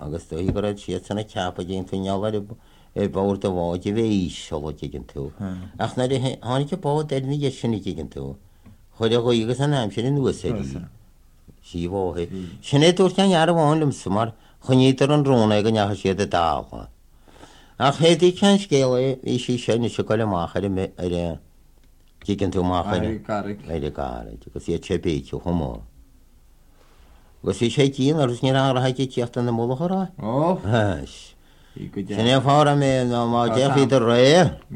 agus do go siad sanna ceapa gén túneáir báir do bháid bhéh seola gin tú. Ach na tháinig bád éna sinna gin tú. Chuir a chuígus an am sin nuas sí bhthe. Sinné dúir cean ar bháinlim sumar chunítar an róna go necha siad a dáha. Ach hédí cean scéala í sí séna se goile mácha ar gin tú mácha ar gáid, agus iad sé béitiú chumá. Gus í sé díon agus ní áhaid tíocht an na mólachrá? Ó Sinné fára mé má déhí a ré.